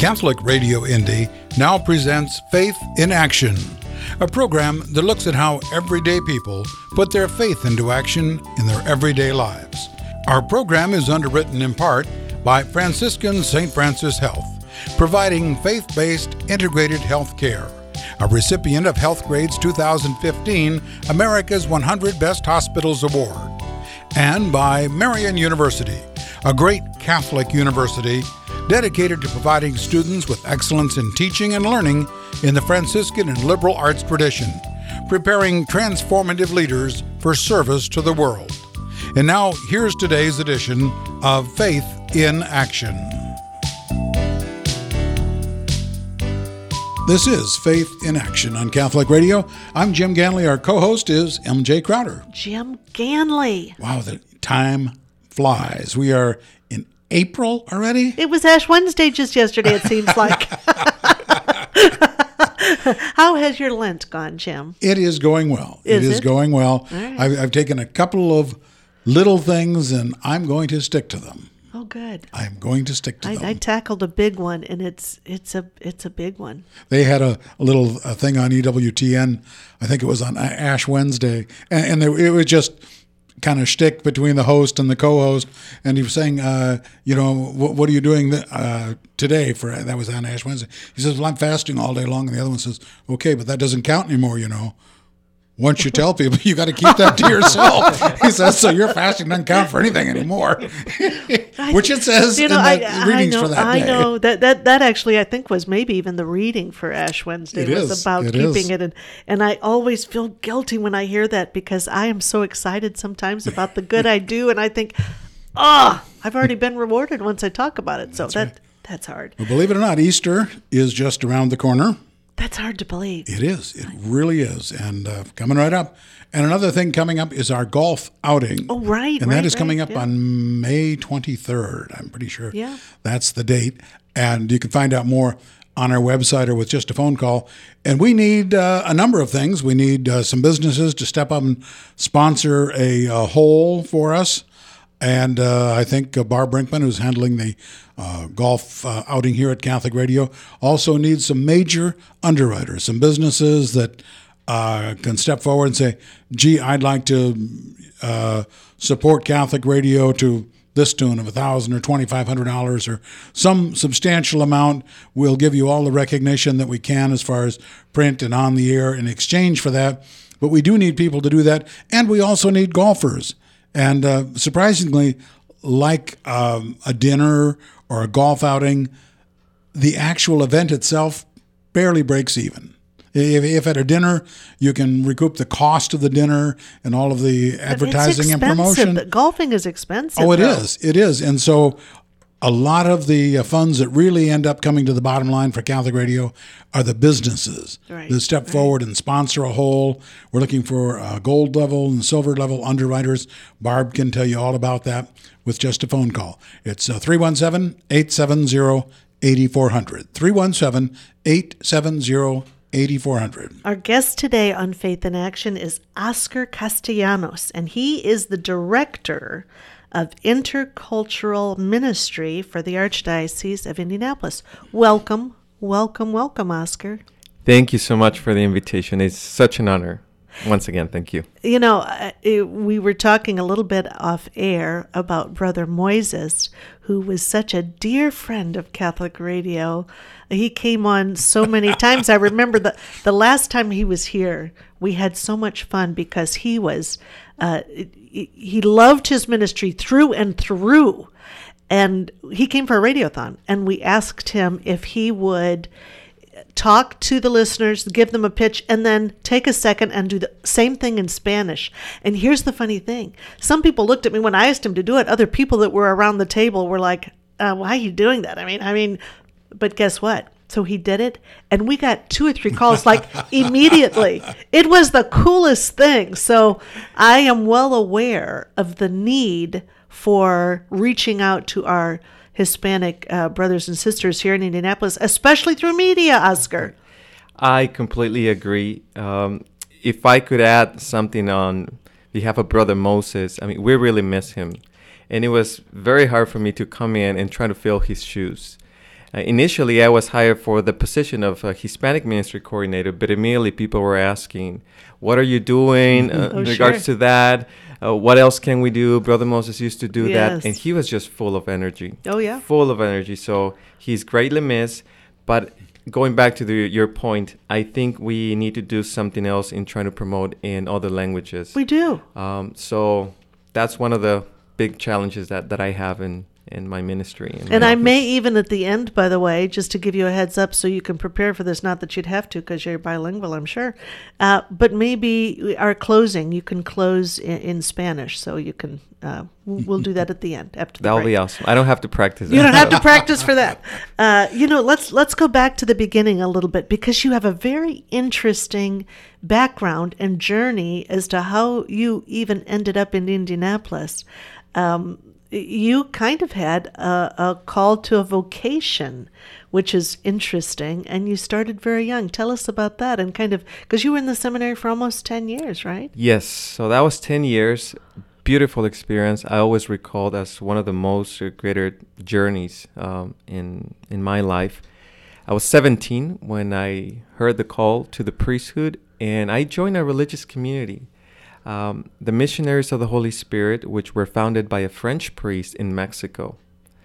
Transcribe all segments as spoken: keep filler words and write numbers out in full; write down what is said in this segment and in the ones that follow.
Catholic Radio Indy now presents Faith in Action, a program that looks at how everyday people put their faith into action in their everyday lives. Our program is underwritten in part by Franciscan Saint Francis Health, providing faith-based integrated health care, a recipient of HealthGrade's two thousand fifteen America's one hundred Best Hospitals Award, and by Marian University, a great Catholic university dedicated to providing students with excellence in teaching and learning in the Franciscan and liberal arts tradition, preparing transformative leaders for service to the world. And now, here's today's edition of Faith in Action. This is Faith in Action on Catholic Radio. I'm Jim Ganley. Our co-host is M J Crowder. Jim Ganley. Wow, the time flies. We are in April already? It was Ash Wednesday just yesterday, it seems like. How has your Lent gone, Jim? It is going well. Is it is it? going well. Right. I've, I've taken a couple of little things, and I'm going to stick to them. Oh, good. I'm going to stick to I, them. I tackled a big one, and it's it's a it's a big one. They had a, a little a thing on E W T N. I think it was on Ash Wednesday, and, and they, it was just kind of shtick between the host and the co-host, and he was saying, uh, you know, what, what are you doing th- uh, today for, that was on Ash Wednesday. He says, well, I'm fasting all day long, and the other one says, okay, but that doesn't count anymore, you know. Once you tell people, you got to keep that to yourself. He says, so your fasting doesn't count for anything anymore, which it says You know, in the I, readings I know, for that I day. know that, that that actually I think was maybe even the reading for Ash Wednesday It was is. about It keeping is. it, and and I always feel guilty when I hear that because I am so excited sometimes about the good I do, and I think, oh, I've already been rewarded once I talk about it. So That's that right. that's hard. Well, believe it or not, Easter is just around the corner. That's hard to believe. It is. It really is. And uh, coming right up. And another thing coming up is our golf outing. Oh, right, And right, that is coming right, up yeah. on May twenty-third. I'm pretty sure Yeah. that's the date. And you can find out more on our website or with just a phone call. And we need uh, a number of things. We need uh, some businesses to step up and sponsor a, a hole for us. And uh, I think uh, Barb Brinkman, who's handling the uh, golf uh, outing here at Catholic Radio, also needs some major underwriters, some businesses that uh, can step forward and say, gee, I'd like to uh, support Catholic Radio to this tune of one thousand dollars or twenty-five hundred dollars or some substantial amount. We'll give you all the recognition that we can as far as print and on the air in exchange for that. But we do need people to do that. And we also need golfers. And uh, surprisingly, like um, a dinner or a golf outing, the actual event itself barely breaks even. If, if at a dinner you can recoup the cost of the dinner and all of the advertising and promotion. But golfing is expensive. Oh, it though. is. It is. And so a lot of the uh, funds that really end up coming to the bottom line for Catholic Radio are the businesses Right, that step right. forward and sponsor a hole. We're looking for uh, gold level and silver level underwriters. Barb can tell you all about that with just a phone call. It's uh, three one seven, eight seven zero, eight four zero zero. three one seven, eight seven zero, eight four zero zero. Our guest today on Faith in Action is Oscar Castellanos, and he is the director of Intercultural Ministry for the Archdiocese of Indianapolis. Welcome, welcome, welcome, Oscar. Thank you so much for the invitation. It's such an honor. Once again, thank you. You know, uh, it, we were talking a little bit off air about Brother Moises, who was such a dear friend of Catholic Radio. He came on so many times. I remember the, the last time he was here, we had so much fun because he was, uh, he, he loved his ministry through and through. And he came for a radiothon, and we asked him if he would talk to the listeners, give them a pitch, and then take a second and do the same thing in Spanish. And here's the funny thing. Some people looked at me when I asked him to do it. Other people that were around the table were like, uh, why are you doing that? I mean, I mean, but guess what? So he did it, and we got two or three calls like immediately. It was the coolest thing. So I am well aware of the need for reaching out to our Hispanic uh, brothers and sisters here in Indianapolis, especially through media, Oscar. I completely agree. Um, if I could add something on behalf of Brother Moses, I mean, we really miss him. And it was very hard for me to come in and try to fill his shoes. Uh, initially, I was hired for the position of a Hispanic ministry coordinator, but immediately people were asking, what are you doing uh, Oh, in regards sure. to that? Uh, what else can we do? Brother Moses used to do Yes. that. And he was just full of energy. Oh, yeah. Full of energy. So he's greatly missed. But going back to the, your point, I think we need to do something else in trying to promote in other languages. We do. Um, so that's one of the big challenges that, that I have in, in my ministry. in And my I office. may even at the end, by the way, just to give you a heads up so you can prepare for this, not that you'd have to because you're bilingual, I'm sure, uh, but maybe our closing, you can close in, in Spanish. So you can, uh, we'll do that at the end after the That'll break. be awesome. I don't have to practice that. You don't have to practice for that. Uh, you know, let's let's go back to the beginning a little bit because you have a very interesting background and journey as to how you even ended up in Indianapolis. Um, you kind of had a, a call to a vocation, which is interesting, and you started very young. Tell us about that and kind of, because you were in the seminary for almost ten years, right? Yes. So that was ten years. Beautiful experience. I always recalled as one of the most greater journeys um, in in my life. I was seventeen when I heard the call to the priesthood, and I joined a religious community. Um, the Missionaries of the Holy Spirit, which were founded by a French priest in Mexico.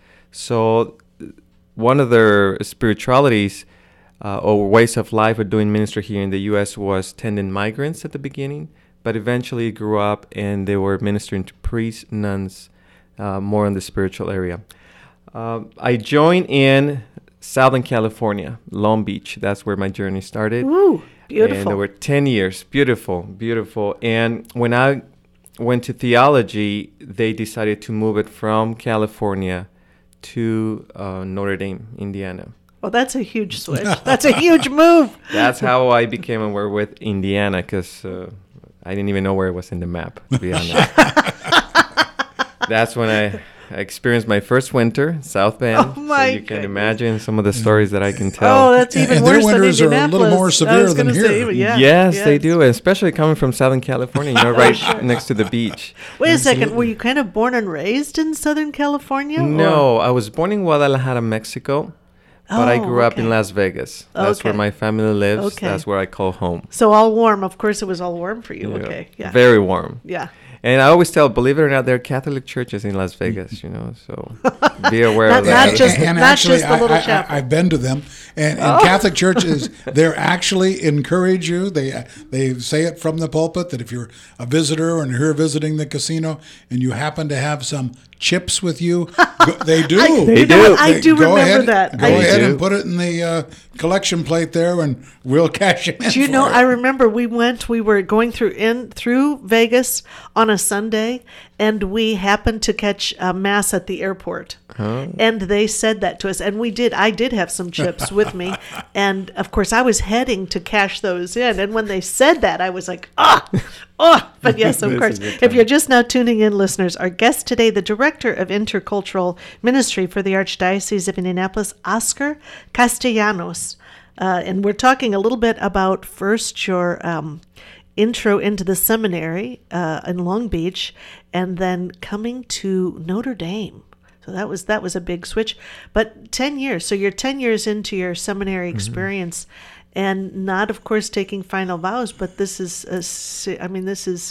So one of their spiritualities uh, or ways of life of doing ministry here in the U S was tending migrants at the beginning, but eventually grew up and they were ministering to priests, nuns, uh, more in the spiritual area. Uh, I joined in Southern California, Long Beach. That's where my journey started. Ooh, beautiful. And there were ten years. Beautiful, beautiful. And when I went to theology, they decided to move it from California to uh, Notre Dame, Indiana. Well, that's a huge switch. That's a huge move. That's how I became aware with Indiana, because uh, I didn't even know where it was in the map, to be honest. That's when I I experienced my first winter, South Bend. Oh, my so you can goodness. imagine some of the stories that I can tell. Oh, that's And- even and their worse than winters are a little Indianapolis. more I severe was than gonna here. say, yeah, yes, they do, especially coming from Southern California, you know, right next to the beach. Wait a second. Were you kind of born and raised in Southern California? or- No, I was born in Guadalajara, Mexico, but I Oh, grew up in okay. Las Vegas. That's where Okay. my family lives. Okay. That's where I call home. So all warm. Of course, it was all warm for you. Yeah. Okay. Yeah. Very warm. yeah. And I always tell, believe it or not, there are Catholic churches in Las Vegas, you know, so be aware Not- of that. not just- and not actually, just the little I, I, chapel. I, I've been to them, and, Oh. and Catholic churches, they actually encourage you. They they say it from the pulpit that if you're a visitor and you're here visiting the casino and you happen to have some chips with you, go, they do. I, They you know do. what? I They- do go remember ahead, that. Go I, ahead do. and put it in the uh, collection plate there, and we'll cash it in. Do you for know? it. I remember we went. We were going through in through Vegas on a Sunday, and we happened to catch a mass at the airport. And they said that to us, and we did. I did have some chips with me, and of course, I was heading to cash those in. And when they said that, I was like, ah, oh. But yes, of This course. is a good If time. you're just now tuning in, listeners, our guest today, the director of intercultural ministry for the Archdiocese of Indianapolis, Oscar Castellanos. Uh, and we're talking a little bit about first your um, intro into the seminary uh, in Long Beach, and then coming to Notre Dame. So that was that was a big switch. But ten years. So you're ten years into your seminary experience, and not, of course, taking final vows. But this is, a, se- I mean, this is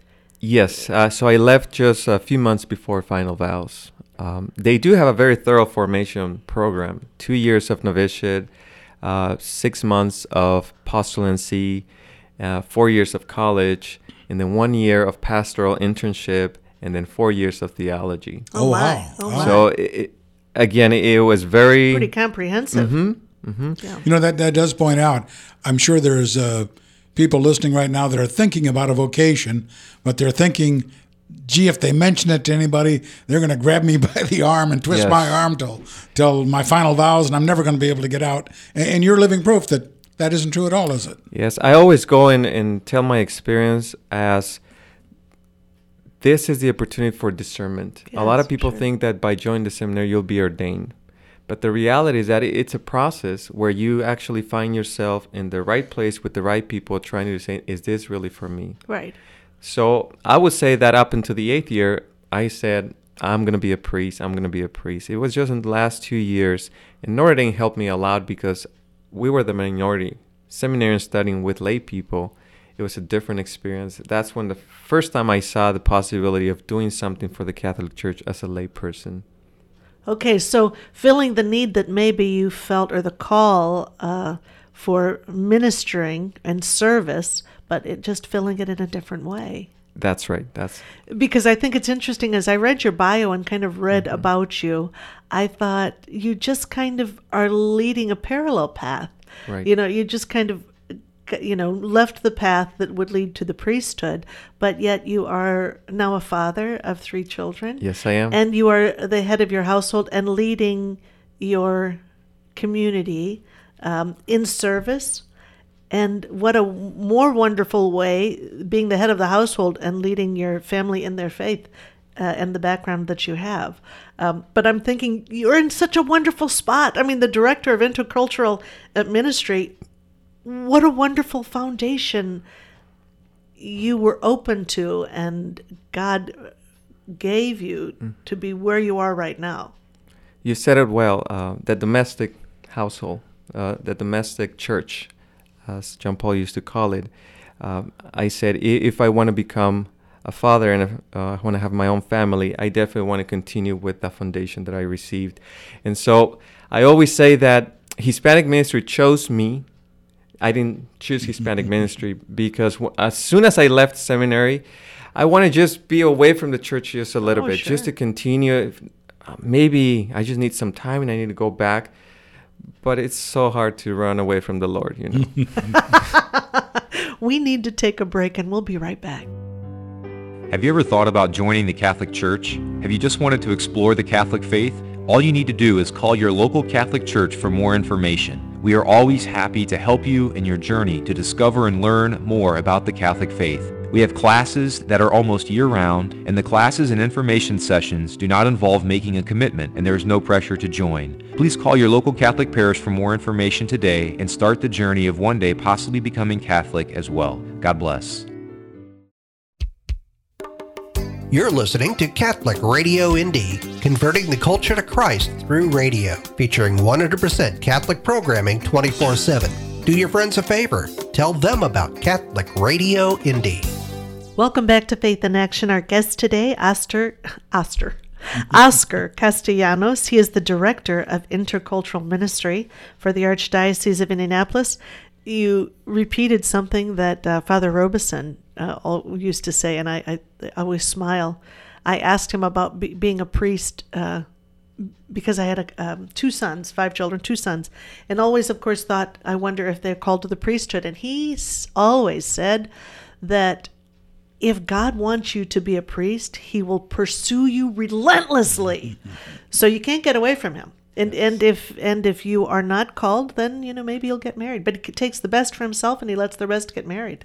Yes, uh, so I left just a few months before final vows. Um, they do have a very thorough formation program, two years of novitiate, uh, six months of postulancy, uh, four years of college, and then one year of pastoral internship, and then four years of theology. oh, Oh, my, wow. oh Wow. my. So, it, it- again, it was very... Pretty comprehensive. Mm-hmm. Yeah. You know, that, that does point out, I'm sure there's uh, people listening right now that are thinking about a vocation, but they're thinking, gee, if they mention it to anybody, they're going to grab me by the arm and twist Yes. my arm till, till my final vows, and I'm never going to be able to get out. And, and you're living proof that that isn't true at all, is it? Yes, I always go in and tell my experience as this is the opportunity for discernment. a lot Yes, of people sure. think that by joining the seminary you'll be ordained. But the reality is that it- it's a process where you actually find yourself in the right place with the right people trying to say, is this really for me? Right. So I would say that up until the eighth year, I said, I'm going to be a priest. I'm going to be a priest. It was just in the last two years. And Notre Dame helped me a lot because we were the minority. Seminarians studying with lay people, it was a different experience. That's when the first time I saw the possibility of doing something for the Catholic Church as a lay person. Okay, so filling the need that maybe you felt, or the call uh, for ministering and service, but it just filling it in a different way. That's right. That's because I think it's interesting. As I read your bio and kind of read mm-hmm. about you, I thought you just kind of are leading a parallel path. Right. You know, you just kind of, you know, left the path that would lead to the priesthood, but yet you are now a father of three children. Yes, I am. And you are the head of your household and leading your community um, in service. And what a more wonderful way, being the head of the household and leading your family in their faith uh, and the background that you have. Um, but I'm thinking, you're in such a wonderful spot. I mean, the director of intercultural ministry, what a wonderful foundation you were open to, and God gave you mm. to be where you are right now. You said it well, uh, the domestic household, uh, the domestic church, as John Paul used to call it. Um, I said, if I want to become a father and uh, I want to have my own family, I definitely want to continue with the foundation that I received. And so I always say that Hispanic ministry chose me. I didn't choose Hispanic ministry because w- as soon as I left seminary, I want to just be away from the church just a little oh, bit, sure. just to continue. Maybe I just need some time and I need to go back. But it's so hard to run away from the Lord, you know. We need to take a break, and we'll be right back. Have you ever thought about joining the Catholic Church? Have you just wanted to explore the Catholic faith? All you need to do is call your local Catholic Church for more information. We are always happy to help you in your journey to discover and learn more about the Catholic faith. We have classes that are almost year-round, and the classes and information sessions do not involve making a commitment, and there is no pressure to join. Please call your local Catholic parish for more information today and start the journey of one day possibly becoming Catholic as well. God bless. You're listening to Catholic Radio Indy, converting the culture to Christ through radio, featuring one hundred percent Catholic programming twenty-four seven. Do your friends a favor. Tell them about Catholic Radio Indy. Welcome back to Faith in Action. Our guest today, Oscar, Oscar, Oscar Castellanos. He is the Director of Intercultural Ministry for the Archdiocese of Indianapolis. You repeated something that uh, Father Robeson uh, used to say, and I, I, I always smile. I asked him about be, being a priest uh, because I had a, um, two sons, five children, two sons, and always, of course, thought, I wonder if they're called to the priesthood. And he always said that if God wants you to be a priest, he will pursue you relentlessly. So you can't get away from him. And and if and if you are not called, then, you know, maybe you'll get married. But he takes the best for himself and he lets the rest get married.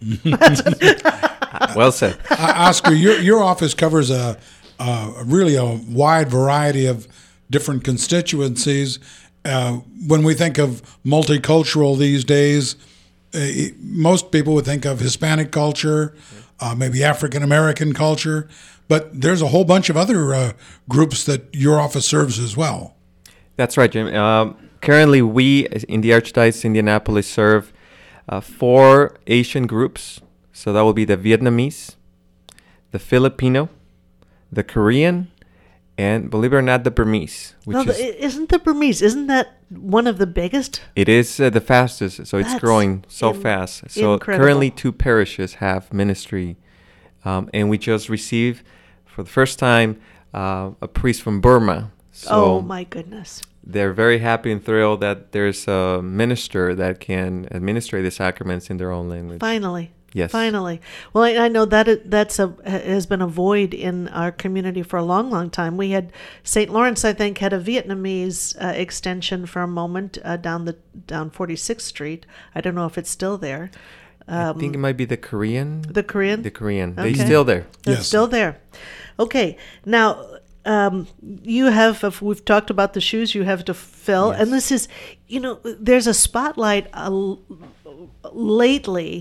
Well said. uh, Oscar, your your office covers a, a really a wide variety of different constituencies. Uh, when we think of multicultural these days, uh, most people would think of Hispanic culture, uh, maybe African American culture, but there's a whole bunch of other uh, groups that your office serves as well. That's right, Jim. Um, currently, we in the Archdiocese of Indianapolis serve uh, four Asian groups. So that will be the Vietnamese, the Filipino, the Korean, and believe it or not, the Burmese. Which no, is, the, isn't the Burmese, isn't that one of the biggest? It is uh, the fastest, so it's That's growing so in, fast. So incredible. Currently, two parishes have ministry, um, and we just received, for the first time, uh, a priest from Burma. So oh, my goodness. They're very happy and thrilled that there's a minister that can administer the sacraments in their own language. Finally. Yes. Finally. Well, I, I know that it, that's a has been a void in our community for a long, long time. We had Saint Lawrence, I think, had a Vietnamese uh, extension for a moment uh, down the down forty-sixth Street. I don't know if it's still there. Um, I think it might be the Korean. The Korean? The Korean. Okay. They're still there. It's Yes. still there. Okay. Now, um, you have, if we've talked about the shoes you have to fill, Yes. and this is, you know, there's a spotlight uh, lately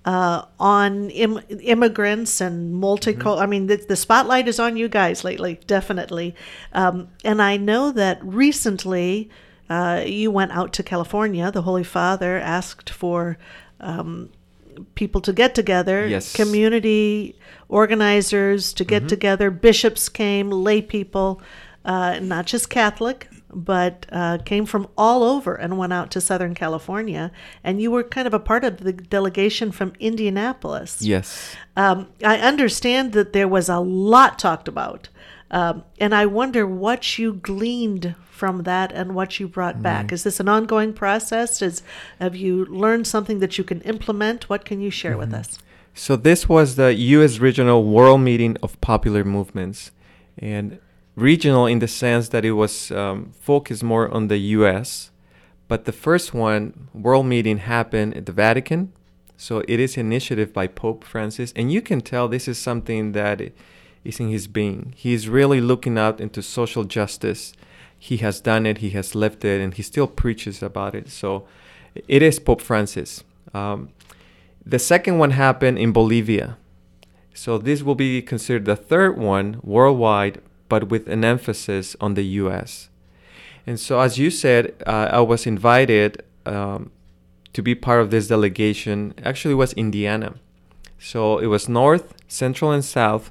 uh, on Im- immigrants and multicultural. I mean, the, the spotlight is on you guys lately, definitely. Um, and I know that recently uh, you went out to California. The Holy Father asked for um, people to get together, Yes. community organizers to get together. Bishops came, lay people, uh, not just Catholic, but uh, came from all over and went out to Southern California. And you were kind of a part of the delegation from Indianapolis. Yes. Um, I understand that there was a lot talked about. Um, and I wonder what you gleaned from that and what you brought back. Is this an ongoing process? Is, have you learned something that you can implement? What can you share with us? So this was the U S Regional World Meeting of Popular Movements. And regional in the sense that it was um, focused more on the U S, but the first one, World Meeting, happened at the Vatican. So it is an initiative by Pope Francis, and you can tell this is something that is in his being. He's really looking out into social justice. He has done it, he has lived it, and he still preaches about it. So it is Pope Francis. Um, the second one happened in Bolivia. So this will be considered the third one worldwide, but with an emphasis on the U S. And so, as you said, uh, I was invited um, to be part of this delegation. Actually, it was Indiana. So it was North, Central, and South.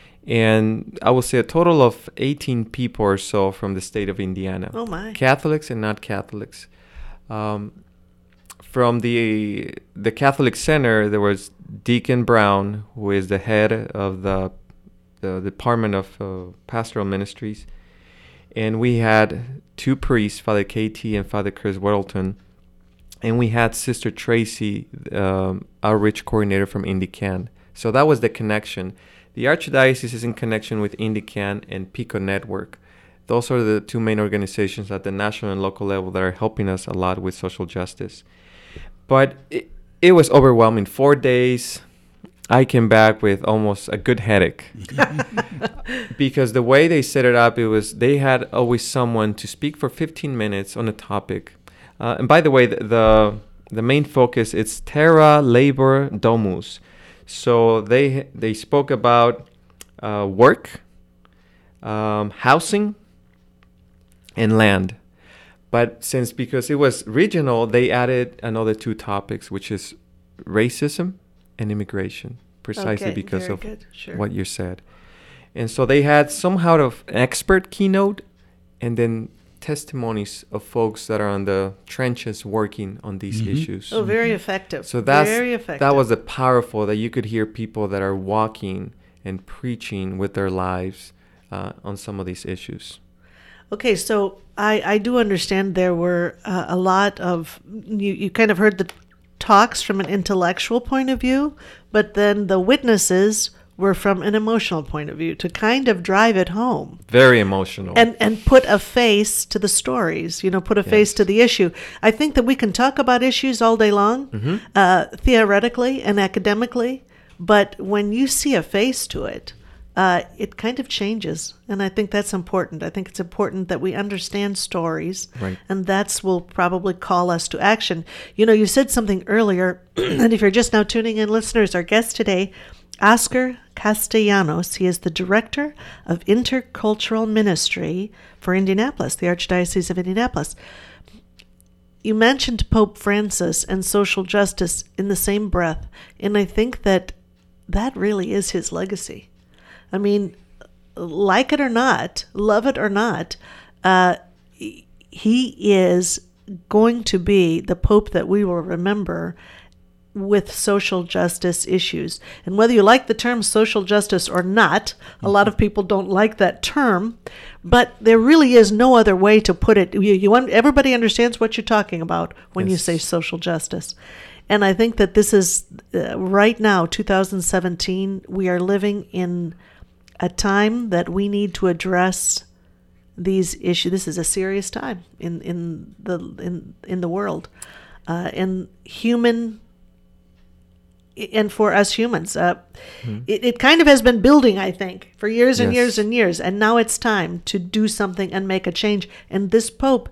And I will say a total of eighteen people or so from the state of Indiana. Oh, my. Catholics and not Catholics. Um, from the the Catholic Center, there was Deacon Brown, who is the head of the the Department of uh, Pastoral Ministries, and we had two priests, Father K T and Father Chris Weddleton, and we had Sister Tracy, um, outreach coordinator from INDICAN. So that was the connection. The Archdiocese is in connection with INDICAN and PICO Network. Those are the two main organizations at the national and local level that are helping us a lot with social justice. But it, it was overwhelming. Four days, I came back with almost a good headache because the way they set it up, it was they had always someone to speak for fifteen minutes on a topic. Uh, and by the way, the, the the main focus is Terra Labor Domus. So they they spoke about uh, work, um, housing, and land. But since because it was regional, they added another two topics, which is racism and immigration, precisely Okay, because very of good. Sure. what you said. And so they had somehow of an expert keynote and then testimonies of folks that are on the trenches working on these Mhm. issues. Oh, very effective. So that's very effective. that was the powerful that you could hear people that are walking and preaching with their lives uh, on some of these issues. Okay, so I, I do understand there were uh, a lot of, you, you kind of heard the talks from an intellectual point of view, but then the witnesses were from an emotional point of view to kind of drive it home. Very emotional. And and put a face to the stories, you know, put a face Yes. to the issue. I think that we can talk about issues all day long, Mhm. uh, theoretically and academically, but when you see a face to it, uh, it kind of changes. And I think that's important. I think it's important that we understand stories, Right. and that's will probably call us to action. You know, you said something earlier, and if you're just now tuning in, listeners, our guest today, Oscar Castellanos. He is the Director of Intercultural Ministry for Indianapolis, the Archdiocese of Indianapolis. You mentioned Pope Francis and social justice in the same breath, and I think that that really is his legacy. I mean, like it or not, love it or not, uh, he is going to be the Pope that we will remember with social justice issues. And whether you like the term social justice or not, a lot of people don't like that term, but there really is no other way to put it. You, you everybody understands what you're talking about when you Yes. say social justice. And I think that this is, uh, right now, two thousand seventeen, we are living in a time that we need to address these issues. This is a serious time in, in the in in the world. Uh, and human and for us humans. Uh, mm-hmm. it, it kind of has been building, I think, for years and Yes. years and years. And now it's time to do something and make a change. And this Pope,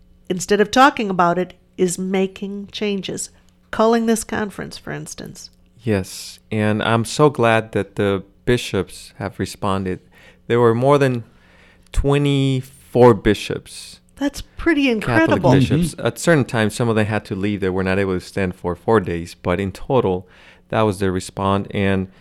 instead of talking about it, is making changes. Calling this conference, for instance. Yes, and I'm so glad that the bishops have responded. There were more than twenty-four bishops, That's pretty Catholic incredible. bishops. At certain times, some of them had to leave. They were not able to stand for four days. But in total, that was their response. And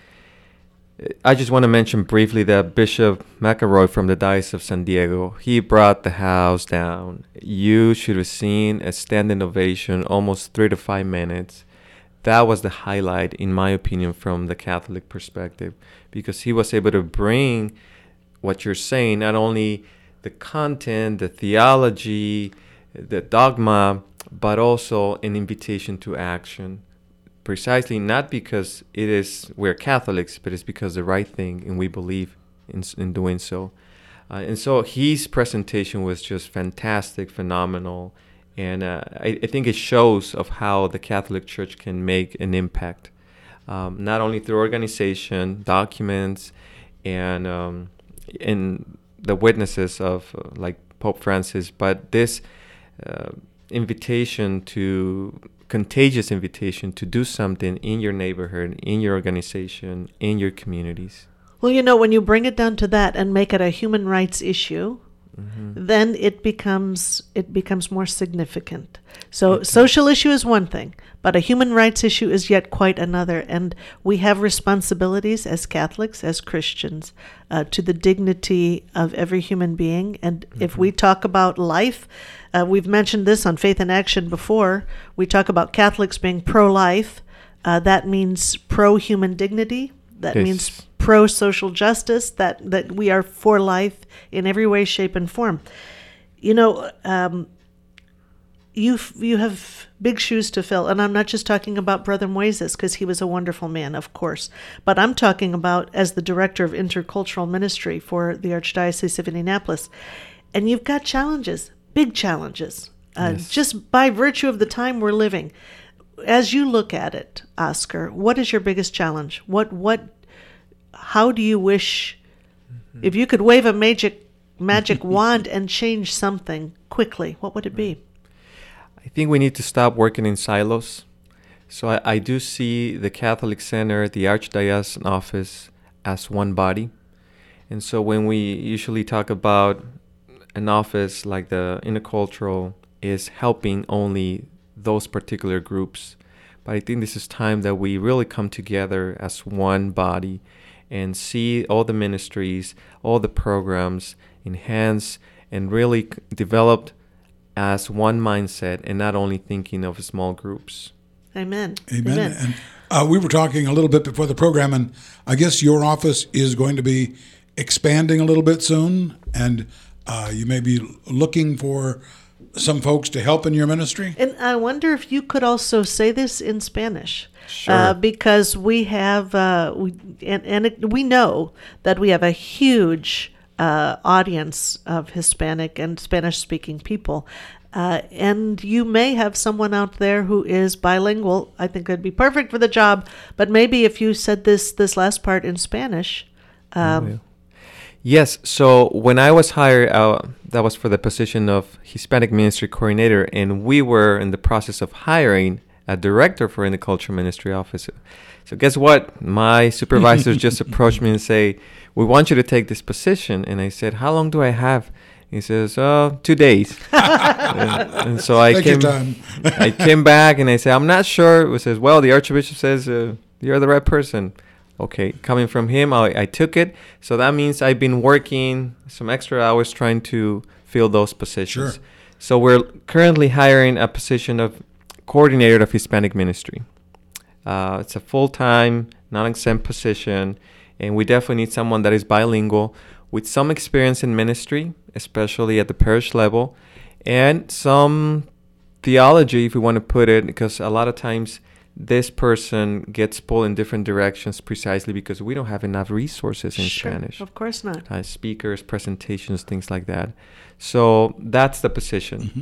I just want to mention briefly that Bishop McElroy from the Diocese of San Diego, he brought the house down. You should have seen a standing ovation, almost three to five minutes. That was the highlight, in my opinion, from the Catholic perspective, because he was able to bring what you're saying, not only the content, the theology, the dogma, but also an invitation to action. Precisely not because it is we're Catholics, but it's because the right thing, and we believe in, in doing so. Uh, and so his presentation was just fantastic, phenomenal. And uh, I, I think it shows of how the Catholic Church can make an impact, um, not only through organization, documents, and um, in the witnesses of uh, like Pope Francis, but this uh, invitation to, contagious invitation to do something in your neighborhood, in your organization, in your communities. Well, you know, when you bring it down to that and make it a human rights issue, mm-hmm. then it becomes it becomes more significant. So okay. Social issue is one thing, but a human rights issue is yet quite another. And we have responsibilities as Catholics, as Christians, uh, to the dignity of every human being. And mm-hmm. if we talk about life, uh, we've mentioned this on Faith in Action before. We talk about Catholics being pro-life. Uh, that means pro-human dignity. That yes. means pro-social justice, that, that we are for life in every way, shape, and form. You know, um, you you have big shoes to fill, and I'm not just talking about Brother Moises, because he was a wonderful man, of course, but I'm talking about as the director of intercultural ministry for the Archdiocese of Indianapolis. And you've got challenges, big challenges, uh, yes. just by virtue of the time we're living. As you look at it, Oscar, what is your biggest challenge? What what how do you wish, mm-hmm. if you could wave a magic magic wand and change something quickly, what would it be? I think we need to stop working in silos. So I, I do see the Catholic Center, the Archdiocesan Office as one body. And so when we usually talk about an office like the intercultural is helping only those particular groups. But I think this is time that we really come together as one body and see all the ministries, all the programs enhanced and really c- developed as one mindset and not only thinking of small groups. Amen. Amen. Amen. And uh, we were talking a little bit before the program, and I guess your office is going to be expanding a little bit soon, and uh, you may be looking for some folks to help in your ministry. And I wonder if you could also say this in Spanish. Sure. Uh, because we have, uh, we, and, and it, we know that we have a huge uh, audience of Hispanic and Spanish-speaking people. Uh, and you may have someone out there who is bilingual. I think it'd be perfect for the job. But maybe if you said this this last part in Spanish. Um, oh, yeah. Yes. So when I was hired, uh, that was for the position of Hispanic Ministry Coordinator, and we were in the process of hiring a director for Intercultural Ministry Office. So guess what? My supervisors just approached me and say, "We want you to take this position." And I said, "How long do I have?" He says, "Oh, two days." and, and so I Take came. your time. I came back and I said, "I'm not sure." He says, "Well, the Archbishop says uh, you're the right person." Okay, coming from him, I, I took it. So that means I've been working some extra hours trying to fill those positions. Sure. So we're currently hiring a position of coordinator of Hispanic ministry. Uh, it's a full-time, non-exempt position, and we definitely need someone that is bilingual with some experience in ministry, especially at the parish level, and some theology, if we want to put it, because a lot of times this person gets pulled in different directions precisely because we don't have enough resources in sure, Spanish. Of course not. Uh, speakers, presentations, things like that. So that's the position. Mm-hmm.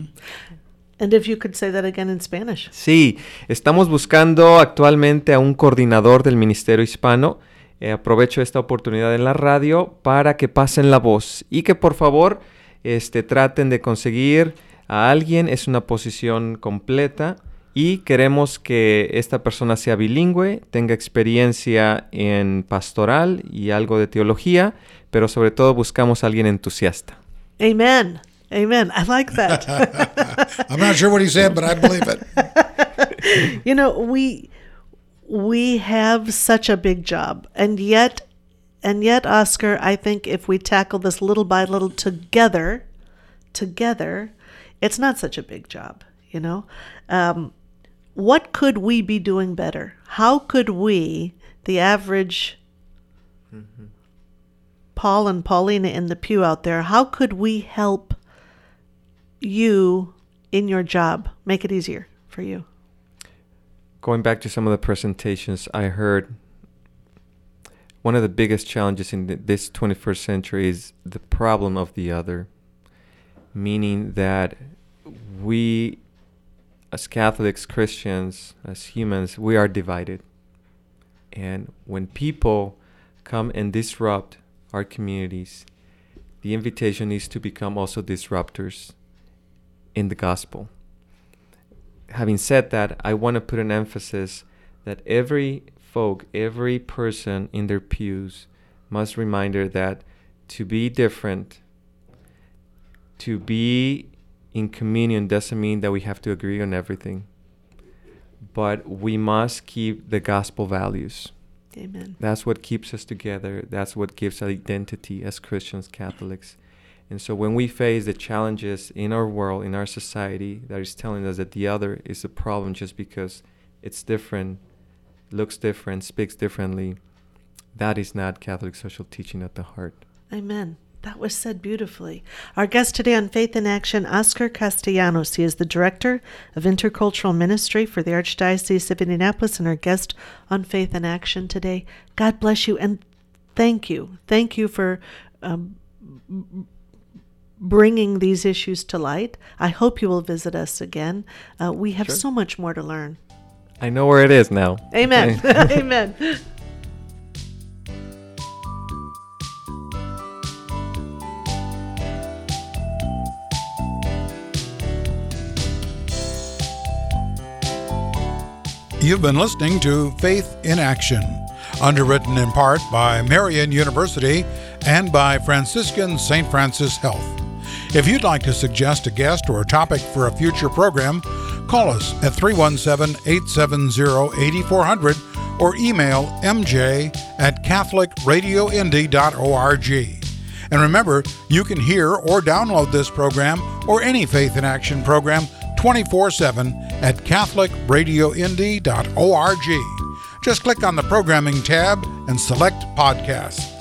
And if you could say that again in Spanish. Sí, estamos buscando actualmente a un coordinador del Ministerio Hispano. Eh, aprovecho esta oportunidad en la radio para que pasen la voz y que por favor este, traten de conseguir a alguien. Es una posición completa Y queremos que esta persona sea bilingüe, tenga experiencia en pastoral y algo de teología, pero sobre todo buscamos a alguien entusiasta. Amen. Amen. I like that. I'm not sure what he said, but I believe it. You know, we we have such a big job, and yet, and yet, Oscar, I think if we tackle this little by little together, together, it's not such a big job. You know, um, what could we be doing better? How could we, the average mm-hmm. Paul and Paulina in the pew out there, how could we help you in your job, make it easier for you? Going back to some of the presentations I heard, one of the biggest challenges in th- this twenty-first century is the problem of the other, meaning that we, as Catholics, Christians, as humans, we are divided. And when people come and disrupt our communities, the invitation is to become also disruptors in the gospel. Having said that, I want to put an emphasis that every folk, every person in their pews must reminder that to be different, to be in communion doesn't mean that we have to agree on everything, but we must keep the gospel values. Amen. That's what keeps us together. That's what gives identity as Christians, Catholics. And so when we face the challenges in our world, in our society, that is telling us that the other is a problem just because it's different, looks different, speaks differently, that is not Catholic social teaching at the heart. Amen. That was said beautifully. Our guest today on Faith in Action, Oscar Castellanos. He is the Director of Intercultural Ministry for the Archdiocese of Indianapolis and our guest on Faith in Action today. God bless you and thank you. Thank you for um, bringing these issues to light. I hope you will visit us again. Uh, we have Sure. so much more to learn. I know where it is now. Amen. Amen. You've been listening to Faith in Action, underwritten in part by Marian University and by Franciscan Saint Francis Health. If you'd like to suggest a guest or a topic for a future program, call us at three one seven, eight seven zero, eight four zero zero or email m j at catholic radio indy dot org. And remember, you can hear or download this program or any Faith in Action program twenty-four seven at catholic radio indy dot org. Just click on the programming tab and select podcasts.